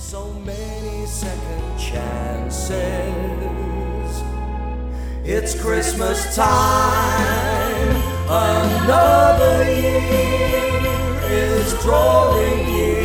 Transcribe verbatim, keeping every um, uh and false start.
so many second chances. It's Christmas time, another year is drawing near.